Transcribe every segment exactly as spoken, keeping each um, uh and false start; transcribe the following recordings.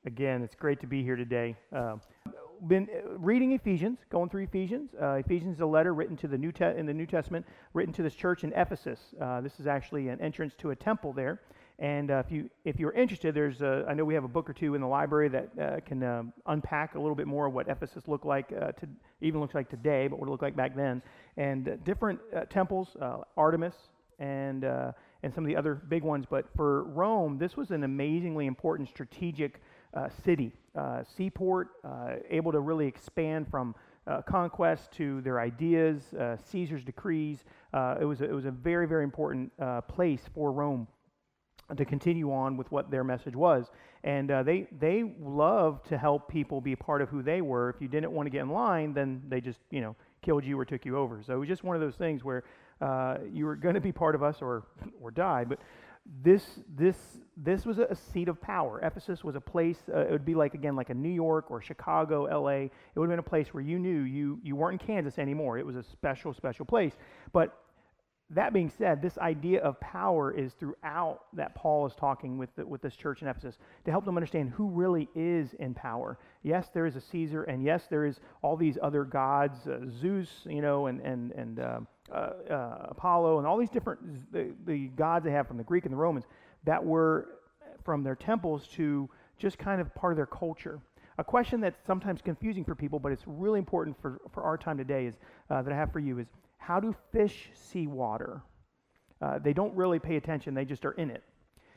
Again, it's great to be here today. Uh, been uh, reading Ephesians, going through Ephesians. Uh, Ephesians is a letter written to the New Te- in the New Testament, written to this church in Ephesus. Uh, this is actually an entrance to a temple there. And uh, if you if you're interested, there's a, I know we have a book or two in the library that uh, can um, unpack a little bit more of what Ephesus looked like, uh, to even looks like today, but what it looked like back then. And uh, different uh, temples, uh, Artemis, and uh, and some of the other big ones. But for Rome, this was an amazingly important strategic uh, city, uh, seaport, uh, able to really expand from uh, conquest to their ideas, uh, Caesar's decrees. Uh, it was a, it was a very very important uh, place for Rome to continue on with what their message was. And uh, they they love to help people be a part of who they were. If you didn't want to get in line, then they just, you know, killed you or took you over. So it was just one of those things where uh, you were going to be part of us or or die. But this this this was a seat of power. Ephesus was a place, uh, it would be like, again, like a New York or Chicago, L A. It would have been a place where you knew you you weren't in Kansas anymore. It was a special, special place. But that being said, this idea of power is throughout that Paul is talking with the, with this church in Ephesus to help them understand who really is in power. Yes, there is a Caesar, and yes, there is all these other gods, uh, Zeus, you know, and and and uh, uh, uh, Apollo, and all these different the, the gods they have from the Greek and the Romans that were from their temples to just kind of part of their culture. A question that's sometimes confusing for people, but it's really important for, for our time today is uh, that I have for you is, how do fish see water? Uh, they don't really pay attention, they just are in it.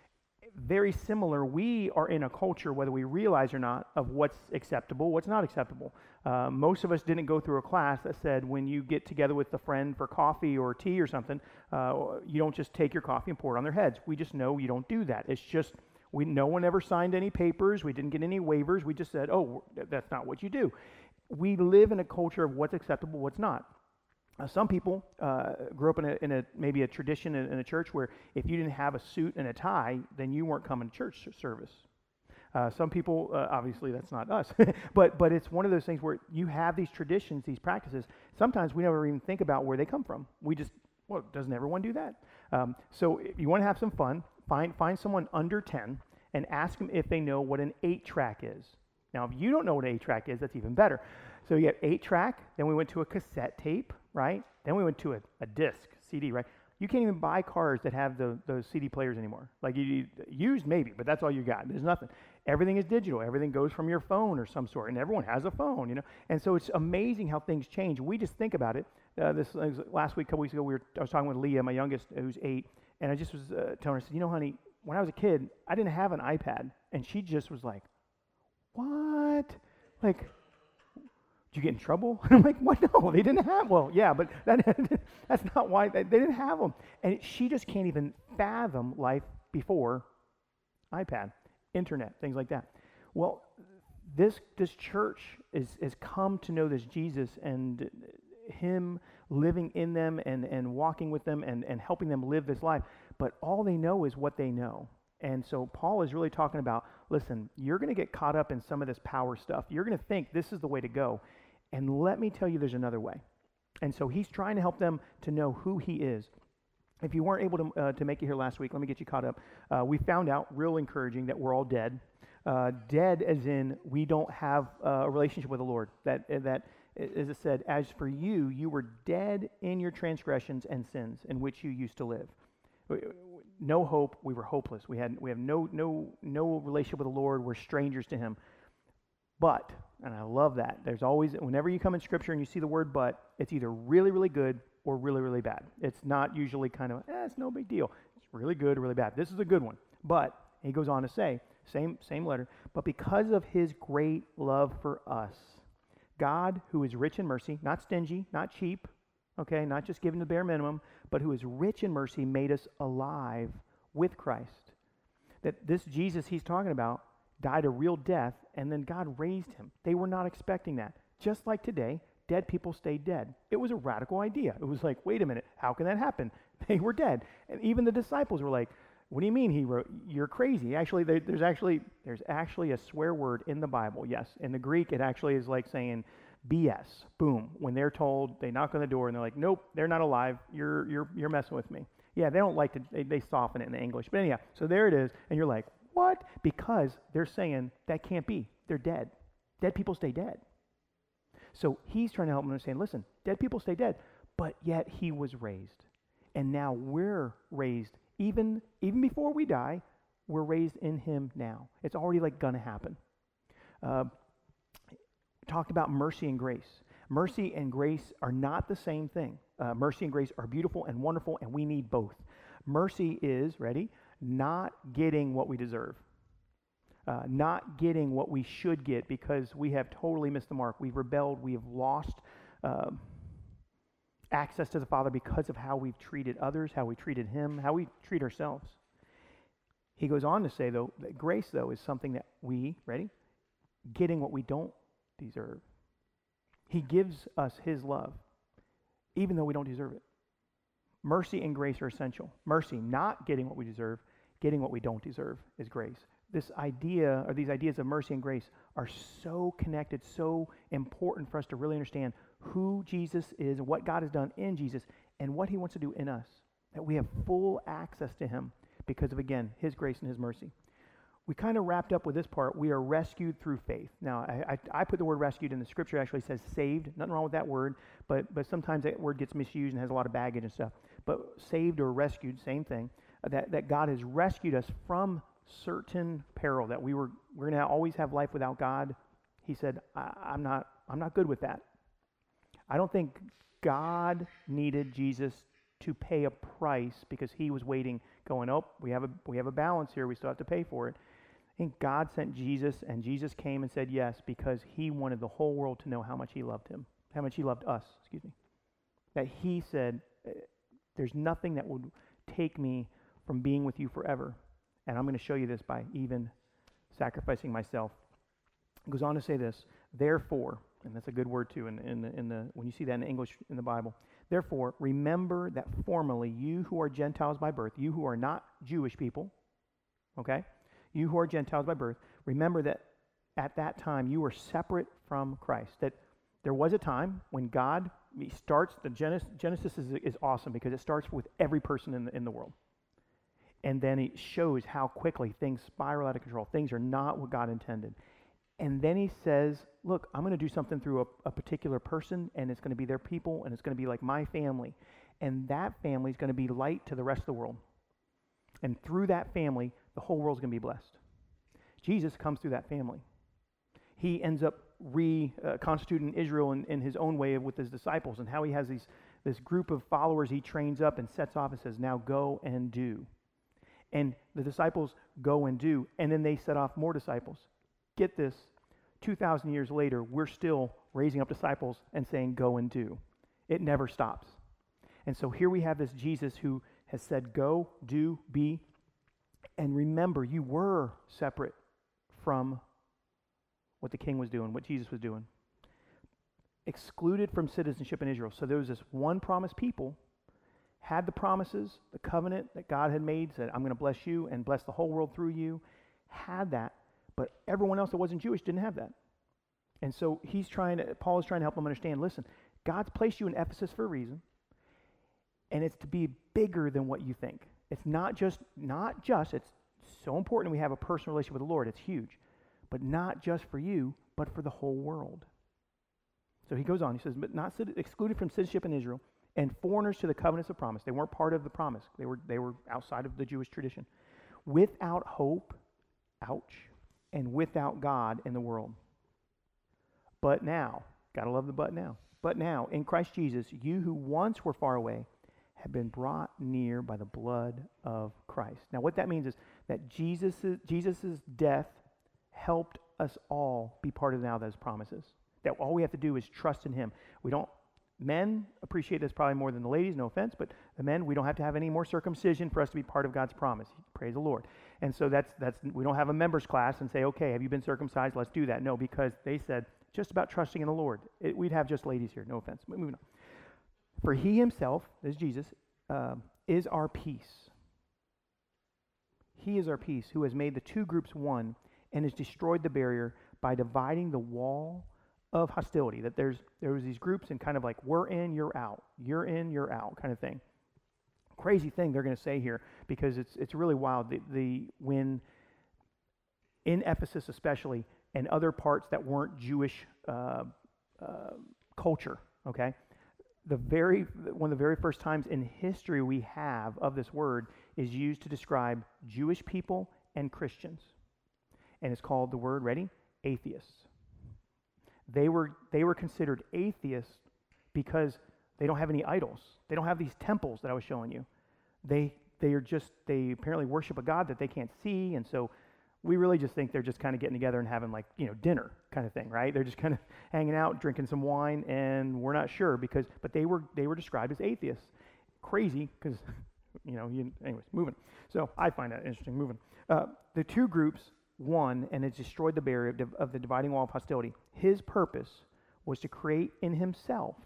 Very similar, we are in a culture, whether we realize or not, of what's acceptable, what's not acceptable. Uh, most of us didn't go through a class that said when you get together with a friend for coffee or tea or something, uh, you don't just take your coffee and pour it on their heads. We just know you don't do that. It's just, we no one ever signed any papers, we didn't get any waivers, we just said, oh, that's not what you do. We live in a culture of what's acceptable, what's not. Uh, some people uh, grew up in a, in a maybe a tradition in, in a church where if you didn't have a suit and a tie, then you weren't coming to church service. Uh, some people, uh, obviously that's not us, but but it's one of those things where you have these traditions, these practices. Sometimes we never even think about where they come from. We just, well, doesn't everyone do that? Um, so if you want to have some fun, find find someone under ten and ask them if they know what an eight-track is. Now, if you don't know what an eight-track is, that's even better. So you have eight-track, then we went to a cassette tape, right? Then we went to a, a disc, C D, right? You can't even buy cars that have the, those C D players anymore. Like, you, you used maybe, but that's all you got. There's nothing. Everything is digital. Everything goes from your phone or some sort, and everyone has a phone, you know? And so it's amazing how things change. We just think about it. Uh, this last week, a couple weeks ago, we were, I was talking with Leah, my youngest, who's eight, and I just was uh, telling her, I said, you know, honey, when I was a kid, I didn't have an iPad. And she just was like, what? Like, did you get in trouble? And I'm like, what? No, they didn't have, well, yeah, but that, that's not why, they, they didn't have them. And she just can't even fathom life before iPad, internet, things like that. Well, this this church is has come to know this Jesus and him living in them and, and walking with them and, and helping them live this life. But all they know is what they know. And so Paul is really talking about, listen, you're going to get caught up in some of this power stuff. You're going to think this is the way to go. And let me tell you, there's another way. And so he's trying to help them to know who he is. If you weren't able to uh, to make it here last week, let me get you caught up. Uh, we found out, real encouraging, that we're all dead. Uh, dead as in we don't have uh, a relationship with the Lord. That, that, as it said, as for you, you were dead in your transgressions and sins in which you used to live. No hope. We were hopeless. We had we have no no no relationship with the Lord. We're strangers to Him. But, and I love that, there's always, whenever you come in Scripture and you see the word but, it's either really, really good or really, really bad. It's not usually kind of, eh, it's no big deal. It's really good or really bad. This is a good one. But, he goes on to say, same same letter, but because of His great love for us, God, who is rich in mercy, not stingy, not cheap, okay, not just giving the bare minimum, but who is rich in mercy, made us alive with Christ. That this Jesus he's talking about died a real death, and then God raised him. They were not expecting that. Just like today, dead people stay dead. It was a radical idea. It was like, wait a minute, how can that happen? They were dead. And even the disciples were like, what do you mean he wrote? You're crazy. Actually, there, there's actually there's actually a swear word in the Bible. Yes, in the Greek, it actually is like saying B S. Boom. When they're told, they knock on the door and they're like, nope, they're not alive. You're you're you're messing with me. Yeah, they don't like to. They, they soften it in English, but anyhow. So there it is, and you're like, what? Because they're saying that can't be. They're dead. Dead people stay dead. So he's trying to help them understand, listen, dead people stay dead, but yet he was raised. And now we're raised. Even, even before we die, we're raised in him now. It's already like going to happen. Uh, talked about mercy and grace. Mercy and grace are not the same thing. Uh, mercy and grace are beautiful and wonderful, and we need both. Mercy is, ready, not getting what we deserve. Uh, not getting what we should get because we have totally missed the mark. We've rebelled. We have lost uh, access to the Father because of how we've treated others, how we treated him, how we treat ourselves. He goes on to say, though, that grace, though, is something that we, ready, getting what we don't deserve. He gives us his love, even though we don't deserve it. Mercy and grace are essential. Mercy, not getting what we deserve. Getting what we don't deserve is grace. This idea, or these ideas of mercy and grace, are so connected, so important for us to really understand who Jesus is, what God has done in Jesus, and what he wants to do in us. That we have full access to him because of, again, his grace and his mercy. We kind of wrapped up with this part. We are rescued through faith. Now, I, I, I put the word rescued in the scripture. Actually says saved. Nothing wrong with that word, but but sometimes that word gets misused and has a lot of baggage and stuff. But saved or rescued, same thing. Uh, that that God has rescued us from certain peril. That we were we're going to always have life without God. He said, I, I'm not I'm not good with that. I don't think God needed Jesus to pay a price because he was waiting, going, oh, we have a we have a balance here. We still have to pay for it. I think God sent Jesus, and Jesus came and said yes because he wanted the whole world to know how much he loved him, how much he loved us, excuse me. That he said, there's nothing that would take me from being with you forever, and I'm going to show you this by even sacrificing myself. It goes on to say this, therefore, and that's a good word too in, in, the, in the when you see that in English in the Bible, therefore, remember that formerly you who are Gentiles by birth, you who are not Jewish people, okay? You who are Gentiles by birth, remember that at that time you were separate from Christ. That there was a time when God he starts, the Genesis, Genesis is, is awesome because it starts with every person in the, in the world. And then it shows how quickly things spiral out of control. Things are not what God intended. And then he says, look, I'm going to do something through a, a particular person, and it's going to be their people, and it's going to be like my family. And that family is going to be light to the rest of the world. And through that family, the whole world's going to be blessed. Jesus comes through that family. He ends up reconstituting uh, Israel in, in his own way with his disciples, and how he has these this group of followers he trains up and sets off and says, now go and do. And the disciples go and do, and then they set off more disciples. Get this, two thousand years later, we're still raising up disciples and saying, go and do. It never stops. And so here we have this Jesus who has said, go, do, be, and remember, you were separate from what the king was doing, what Jesus was doing. Excluded from citizenship in Israel. So there was this one promised people, had the promises, the covenant that God had made, said, I'm going to bless you and bless the whole world through you, had that. But everyone else that wasn't Jewish didn't have that. And so he's trying to, Paul is trying to help them understand, listen, God's placed you in Ephesus for a reason, and it's to be bigger than what you think. It's not just, not just, it's so important we have a personal relationship with the Lord, it's huge, but not just for you, but for the whole world. So he goes on, he says, but not excluded from citizenship in Israel, and foreigners to the covenants of promise. They weren't part of the promise. They were, they were outside of the Jewish tradition. Without hope, ouch, and without God in the world. But now, gotta love the but now. But now, in Christ Jesus, you who once were far away have been brought near by the blood of Christ. Now, what that means is that Jesus' Jesus's death helped us all be part of now those promises. That all we have to do is trust in him. We don't, men appreciate this probably more than the ladies, no offense, but the men, we don't have to have any more circumcision for us to be part of God's promise. Praise the Lord. And so that's, that's we don't have a members class and say, okay, have you been circumcised? Let's do that. No, because they said, just about trusting in the Lord. It, we'd have just ladies here, no offense. But moving on. For he himself, this is Jesus, uh, is our peace. He is our peace, who has made the two groups one and has destroyed the barrier by dividing the wall of hostility. That there's there was these groups and kind of like, we're in, you're out. You're in, you're out kind of thing. Crazy thing they're going to say here, because it's it's really wild. The, the when in Ephesus especially, and other parts that weren't Jewish uh, uh, culture, okay? The very, one of the very first times in history we have of this word is used to describe Jewish people and Christians. And it's called the word, ready? Atheists. They were, they were considered atheists because they don't have any idols. They don't have these temples that I was showing you. They, they are just, they apparently worship a God that they can't see, and so we really just think they're just kind of getting together and having like, you know, dinner kind of thing, right? They're just kind of hanging out, drinking some wine, and we're not sure because, but they were, they were described as atheists. Crazy, because, you know, you, anyways, moving. So I find that interesting, moving. Uh, the two groups won, and it destroyed the barrier of, of the dividing wall of hostility. His purpose was to create in himself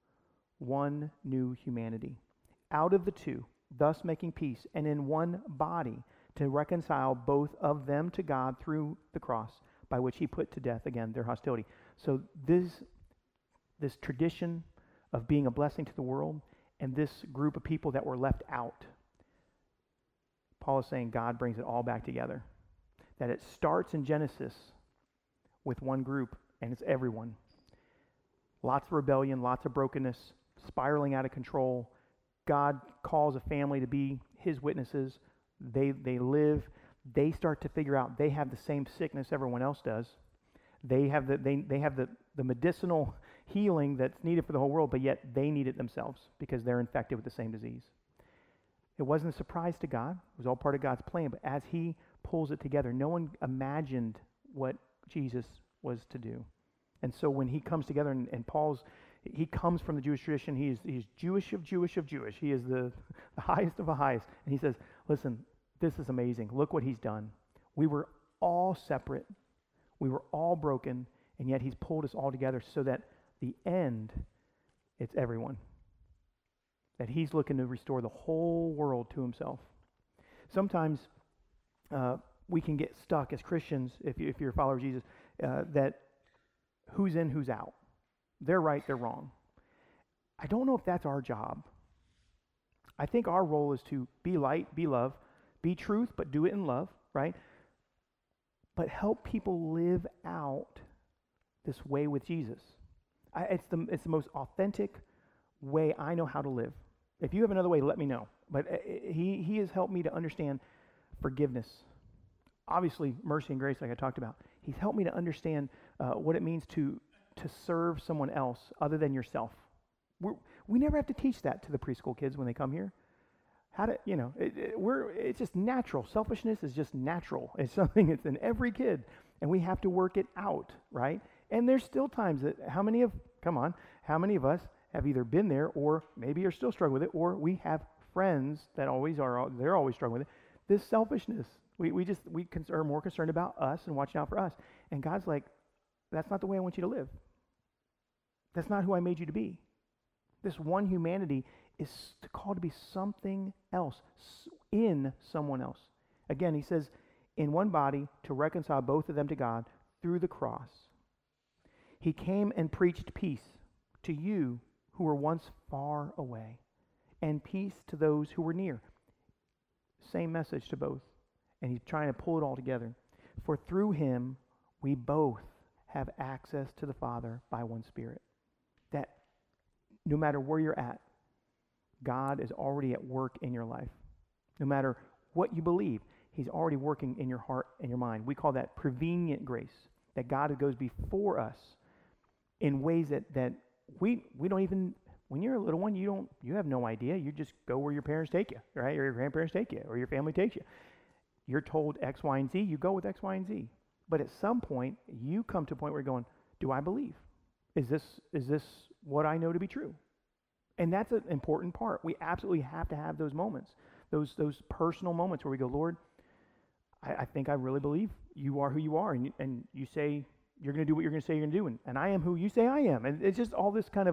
one new humanity out of the two, thus making peace, and in one body to reconcile both of them to God through the cross, by which he put to death, again, their hostility. So this, this tradition of being a blessing to the world and this group of people that were left out, Paul is saying God brings it all back together. That it starts in Genesis with one group, and it's everyone. Lots of rebellion, lots of brokenness, spiraling out of control. God calls a family to be his witnesses. They they live, they start to figure out they have the same sickness everyone else does. They have the they, they have the, the medicinal healing that's needed for the whole world, but yet they need it themselves because they're infected with the same disease. It wasn't a surprise to God. It was all part of God's plan, but as he pulls it together, no one imagined what Jesus was to do. And so when he comes together, and, and Paul's, he comes from the Jewish tradition, he is, he's Jewish of Jewish of Jewish. He is the, the highest of the highest. And he says, listen, this is amazing. Look what he's done. We were all separate. We were all broken, and yet he's pulled us all together so that the end, it's everyone. That he's looking to restore the whole world to himself. Sometimes uh, we can get stuck as Christians, if, you, if you're a follower of Jesus, uh, that who's in, who's out. They're right, they're wrong. I don't know if that's our job. I think our role is to be light, be love, be truth, but do it in love, right? But help people live out this way with Jesus. I, it's the it's the most authentic way I know how to live. If you have another way, let me know. But uh, he he has helped me to understand forgiveness. Obviously, mercy and grace, like I talked about. He's helped me to understand uh, what it means to to serve someone else other than yourself. We're, we never have to teach that to the preschool kids when they come here. How to, you know, it, it, we're, it's just natural. Selfishness is just natural. It's something that's in every kid, and we have to work it out, right? And there's still times that, how many of, come on, how many of us have either been there or maybe are still struggling with it, or we have friends that always are, they're always struggling with it. This selfishness, we, we just, we are more concerned about us and watching out for us. And God's like, that's not the way I want you to live. That's not who I made you to be. This one humanity is called to be something else, in someone else. Again, he says, in one body to reconcile both of them to God through the cross. He came and preached peace to you who were once far away, and peace to those who were near. Same message to both. And he's trying to pull it all together. For through him, we both have access to the Father by one Spirit. That no matter where you're at, God is already at work in your life. No matter what you believe, he's already working in your heart and your mind. We call that prevenient grace, that God goes before us in ways that, that we we don't even, when you're a little one, you don't you have no idea. You just go where your parents take you, right? Or your grandparents take you, or your family takes you. You're told X, Y, and Z, you go with X, Y, and Z. But at some point, you come to a point where you're going, do I believe? Is this is this what I know to be true? And that's an important part. We absolutely have to have those moments, those those personal moments where we go, Lord, I, I think I really believe you are who you are, and you, and you say you're going to do what you're going to say you're going to do, and, and I am who you say I am. And it's just all this kind of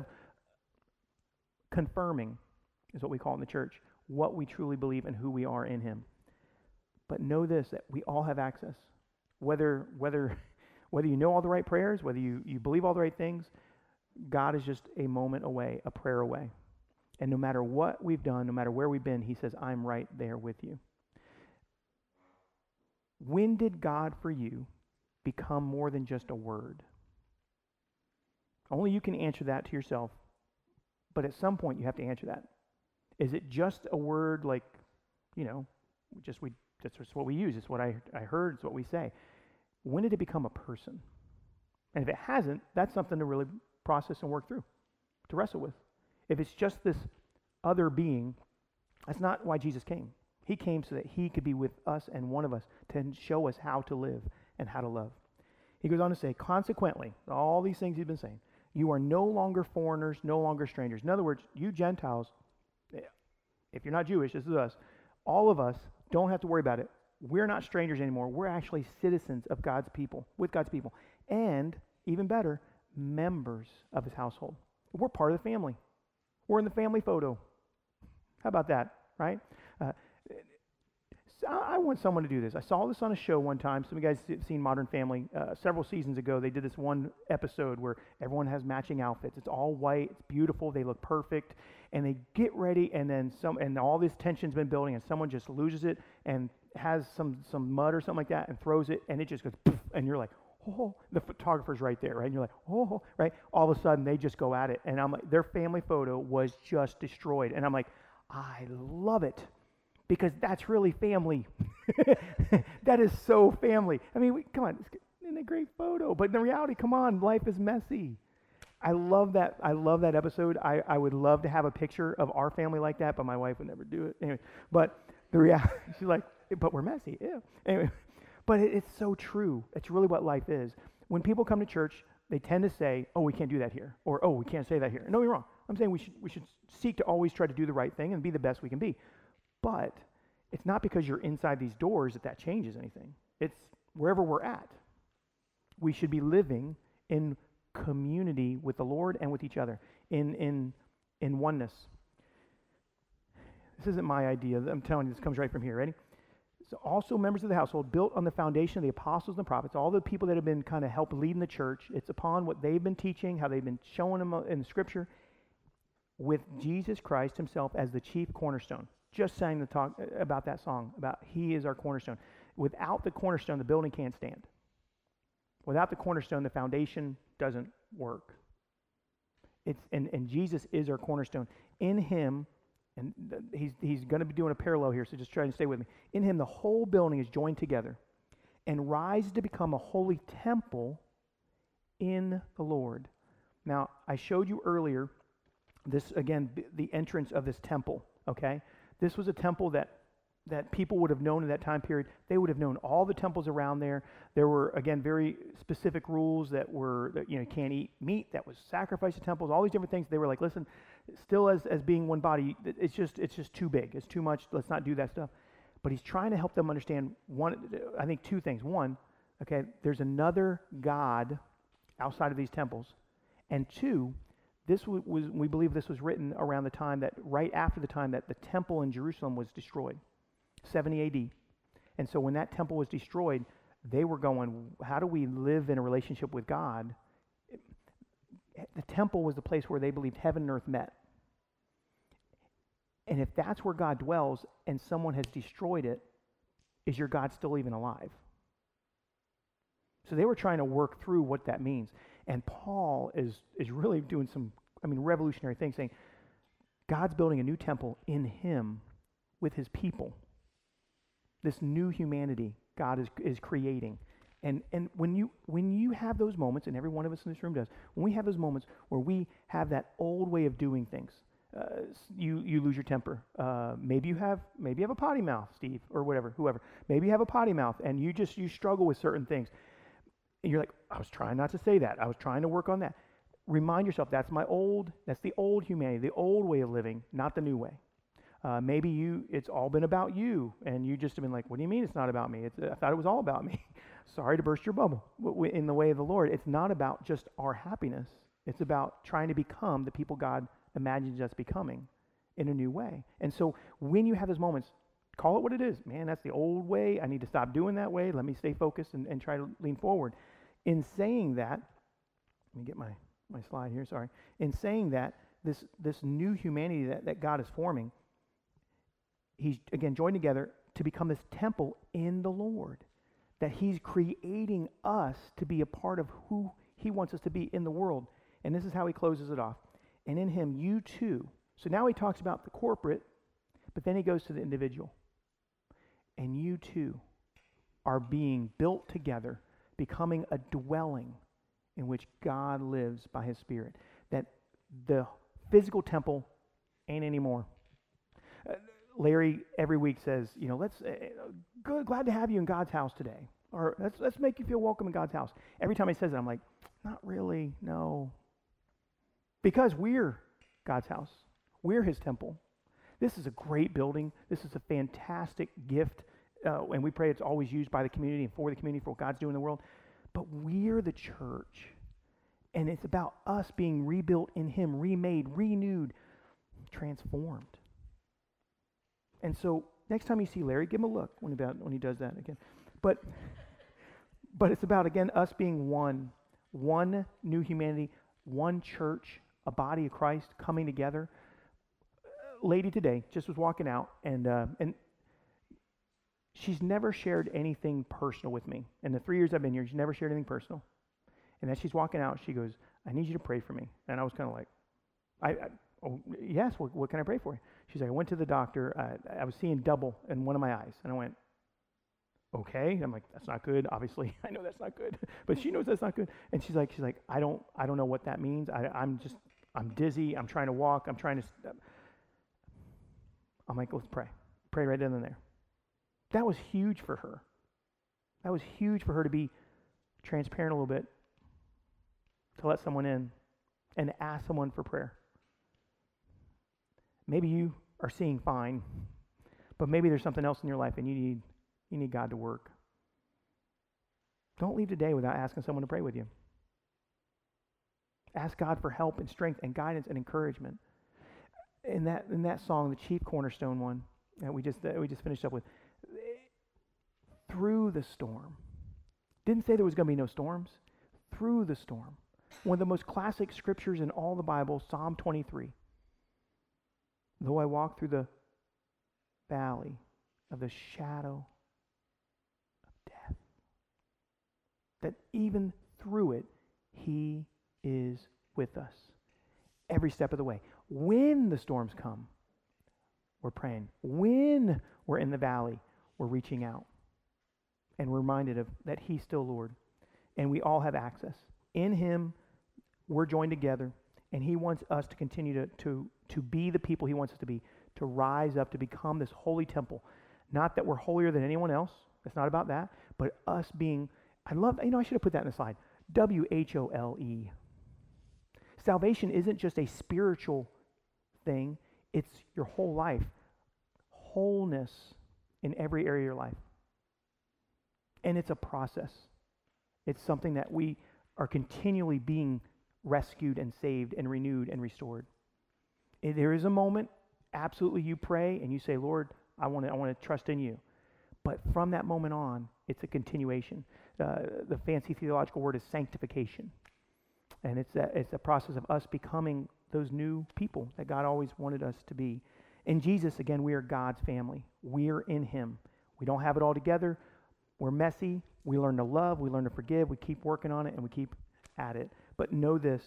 confirming is what we call in the church, what we truly believe and who we are in him. But know this, that we all have access. Whether whether whether you know all the right prayers, whether you, you believe all the right things, God is just a moment away, a prayer away. And no matter what we've done, no matter where we've been, he says, I'm right there with you. When did God for you become more than just a word? Only you can answer that to yourself, but at some point you have to answer that. Is it just a word like, you know, just we that's just what we use, it's what I, I heard, it's what we say. When did it become a person? And if it hasn't, that's something to really process and work through, to wrestle with. If it's just this other being, that's not why Jesus came. He came so that he could be with us and one of us to show us how to live and how to love. He goes on to say, consequently, all these things he's been saying, you are no longer foreigners, no longer strangers. In other words, you Gentiles, if you're not Jewish, this is us, all of us don't have to worry about it. We're not strangers anymore. We're actually citizens of God's people, with God's people. And, even better, members of his household. We're part of the family. We're in the family photo. How about that, right? Uh, I want someone to do this. I saw this on a show one time. Some of you guys have seen Modern Family. Uh, several seasons ago, they did this one episode where everyone has matching outfits. It's all white. It's beautiful. They look perfect. And they get ready, and then some, and all this tension's been building, and someone just loses it and has some, some mud or something like that and throws it, and it just goes, poof, and you're like, oh, the photographer's right there, right? And you're like, oh, right? All of a sudden, they just go at it. And I'm like, their family photo was just destroyed. And I'm like, I love it. Because that's really family. That is so family. I mean, we, come on, it's a great photo. But in the reality, come on, life is messy. I love that. I love that episode. I, I would love to have a picture of our family like that, but my wife would never do it. Anyway, but the reality, she's like, but we're messy. Yeah. Anyway, but it, it's so true. It's really what life is. When people come to church, they tend to say, oh, we can't do that here. Or, oh, we can't say that here. No, you're wrong. I'm saying we should we should seek to always try to do the right thing and be the best we can be. But it's not because you're inside these doors that that changes anything. It's wherever we're at. We should be living in community with the Lord and with each other, in in in oneness. This isn't my idea. I'm telling you, this comes right from here. Ready? So also members of the household, built on the foundation of the apostles and the prophets, all the people that have been kind of helped leading the church. It's upon what they've been teaching, how they've been showing them in the Scripture, with Jesus Christ himself as the chief cornerstone. Just sang the talk about that song, about he is our cornerstone. Without the cornerstone, the building can't stand. Without the cornerstone, the foundation doesn't work. It's and, and Jesus is our cornerstone. In him, and th- he's he's going to be doing a parallel here, so just try and stay with me. In him, the whole building is joined together and rises to become a holy temple in the Lord. Now, I showed you earlier this, again, b- the entrance of this temple, okay? This was a temple that that people would have known in that time period. They would have known all the temples around there. There were, again, very specific rules that were, that, you know, you can't eat meat that was sacrificed to temples, all these different things. They were like, listen, still as, as being one body, it's just it's just too big. It's too much. Let's not do that stuff. But he's trying to help them understand, one, I think two things. One, okay, there's another God outside of these temples. And two, this was, was we believe this was written around the time that, right after the time that the temple in Jerusalem was destroyed. seventy A D. And so when that temple was destroyed, they were going, how do we live in a relationship with God? The temple was the place where they believed heaven and earth met. And if that's where God dwells and someone has destroyed it, is your God still even alive? So they were trying to work through what that means. And Paul is, is really doing some, I mean, revolutionary things, saying God's building a new temple in him with his people. This new humanity God is is creating. And and when you when you have those moments, and every one of us in this room does, when we have those moments where we have that old way of doing things, uh, you you lose your temper. Uh, maybe you have maybe you have a potty mouth, Steve, or whatever, whoever. Maybe you have a potty mouth, and you just you struggle with certain things. And you're like, I was trying not to say that. I was trying to work on that. Remind yourself, that's my old, that's the old humanity, the old way of living, not the new way. Uh, maybe you, it's all been about you, and you just have been like, what do you mean it's not about me? It's, I thought it was all about me. Sorry to burst your bubble. In the way of the Lord, it's not about just our happiness. It's about trying to become the people God imagines us becoming in a new way. And so when you have those moments, call it what it is. Man, that's the old way. I need to stop doing that way. Let me stay focused and, and try to lean forward. In saying that, let me get my, my slide here, sorry. In saying that, this, this new humanity that, that God is forming, he's, again, joined together to become this temple in the Lord. that he's creating us to be a part of who he wants us to be in the world. And this is how he closes it off. And in him, you too. So now he talks about the corporate, but then he goes to the individual. And you too are being built together, becoming a dwelling in which God lives by his Spirit. That the physical temple ain't anymore. Uh, Larry every week says, you know, let's, uh, good, glad to have you in God's house today. Or let's, let's make you feel welcome in God's house. Every time he says it, I'm like, not really, no. Because we're God's house. We're his temple. This is a great building. This is a fantastic gift. Uh, and we pray it's always used by the community and for the community, for what God's doing in the world. But we're the church. And it's about us being rebuilt in him, remade, renewed, transformed. And so next time you see Larry, give him a look when he, when he does that again. But, but it's about, again, us being one. One new humanity, one church, a body of Christ coming together. Lady today just was walking out, and uh, and she's never shared anything personal with me. In the three years I've been here, she's never shared anything personal. And as she's walking out, she goes, I need you to pray for me. And I was kind of like, I, I oh, yes, what, what can I pray for you? She's like, I went to the doctor. Uh, I was seeing double in one of my eyes. And I went, okay. I'm like, that's not good. Obviously, I know that's not good. But she knows that's not good. And she's like, she's like, I don't, I don't know what that means. I, I'm just, I'm dizzy. I'm trying to walk. I'm trying to. St- I'm like, let's pray. Pray right then and there. That was huge for her. That was huge for her to be transparent a little bit, to let someone in and ask someone for prayer. Maybe you are seeing fine, but maybe there's something else in your life and you need you need God to work. Don't leave today without asking someone to pray with you. Ask God for help and strength and guidance and encouragement. In that in that song, the chief cornerstone one that we just that we just finished up with, through the storm. Didn't say there was going to be no storms. Through the storm. One of the most classic scriptures in all the Bible, Psalm twenty-three. Though I walk through the valley of the shadow of death, that even through it, he is with us every step of the way. When the storms come, we're praying. When we're in the valley, we're reaching out. And we're reminded of that he's still Lord. And we all have access. In him, we're joined together. And he wants us to continue to, to, to be the people he wants us to be, to rise up, to become this holy temple. Not that we're holier than anyone else. It's not about that. But us being, I love, you know, I should have put that in the slide. W H O L E. Salvation isn't just a spiritual thing. It's your whole life. Wholeness in every area of your life. And it's a process. It's something that we are continually being rescued and saved and renewed and restored. If there is a moment, absolutely, you pray and you say, Lord, I want to I want to trust in you. But from that moment on, it's a continuation. Uh, the fancy theological word is sanctification. And it's a, it's a process of us becoming those new people that God always wanted us to be. In Jesus, again, we are God's family. We're in him. We don't have it all together. We're messy. We learn to love. We learn to forgive. We keep working on it, and we keep at it. But know this.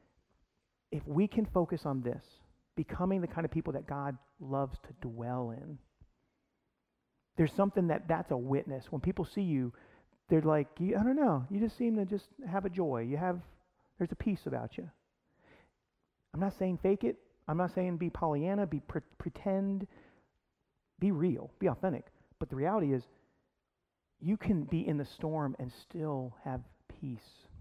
If we can focus on this, becoming the kind of people that God loves to dwell in, there's something that that's a witness. When people see you, they're like, I don't know, you just seem to just have a joy. You have, there's a peace about you. I'm not saying fake it. I'm not saying be Pollyanna, be pre- pretend, be real, be authentic. But the reality is, you can be in the storm and still have peace.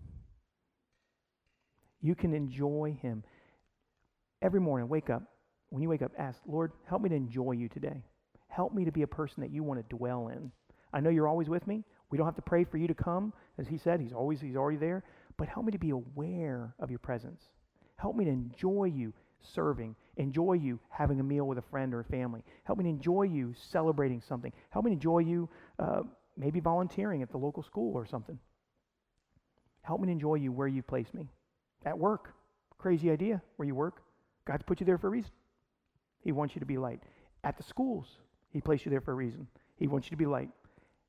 You can enjoy him. Every morning, wake up. When you wake up, ask, Lord, help me to enjoy you today. Help me to be a person that you want to dwell in. I know you're always with me. We don't have to pray for you to come. As he said, he's always he's already there. But help me to be aware of your presence. Help me to enjoy you serving. Enjoy you having a meal with a friend or a family. Help me to enjoy you celebrating something. Help me to enjoy you uh, maybe volunteering at the local school or something. Help me to enjoy you where you've placed me. At work. Crazy idea where you work. God's put you there for a reason. He wants you to be light. At the schools, he placed you there for a reason. He wants you to be light.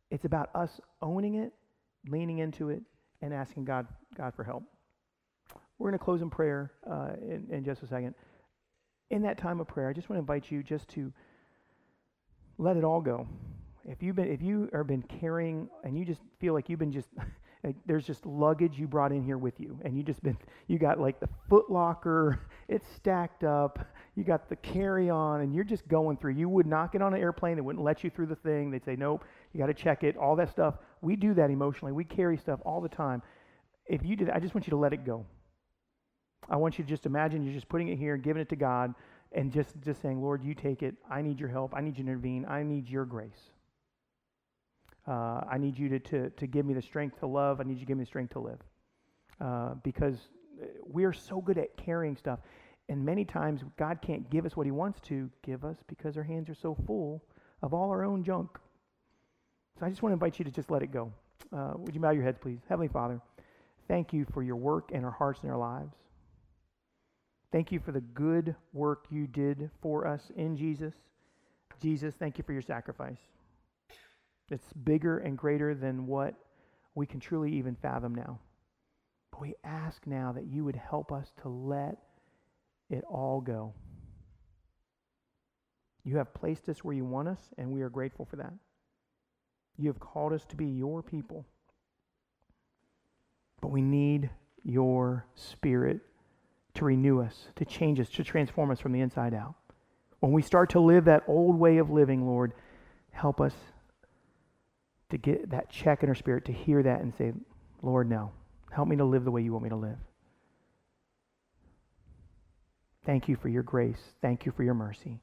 It's about us owning it, leaning into it, and asking God, God for help. We're going to close in prayer uh, in, in just a second. In that time of prayer, I just want to invite you just to let it all go. If you've been, if you are been carrying, and you just feel like you've been just, like there's just luggage you brought in here with you, and you just been, you got like the Foot Locker, it's stacked up, you got the carry-on, and you're just going through. You would not get on an airplane; they wouldn't let you through the thing. They'd say, nope, you got to check it. All that stuff. We do that emotionally. We carry stuff all the time. If you did, I just want you to let it go. I want you to just imagine you're just putting it here, giving it to God, and just, just saying, Lord, you take it. I need your help. I need you to intervene. I need your grace. Uh, I need you to, to, to give me the strength to love. I need you to give me the strength to live. Uh, because we're so good at carrying stuff. And many times God can't give us what he wants to give us because our hands are so full of all our own junk. So I just want to invite you to just let it go. Uh, would you bow your heads, please? Heavenly Father, thank you for your work in our hearts and our lives. Thank you for the good work you did for us in Jesus. Jesus, thank you for your sacrifice. It's bigger and greater than what we can truly even fathom now. But we ask now that you would help us to let it all go. You have placed us where you want us, and we are grateful for that. You have called us to be your people. But we need your Spirit to renew us, to change us, to transform us from the inside out. When we start to live that old way of living, Lord, help us to get that check in our spirit, to hear that and say, Lord, no. Help me to live the way you want me to live. Thank you for your grace. Thank you for your mercy.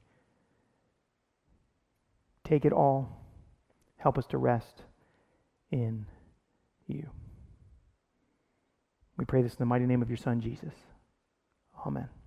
Take it all. Help us to rest in you. We pray this in the mighty name of your Son, Jesus. Amen.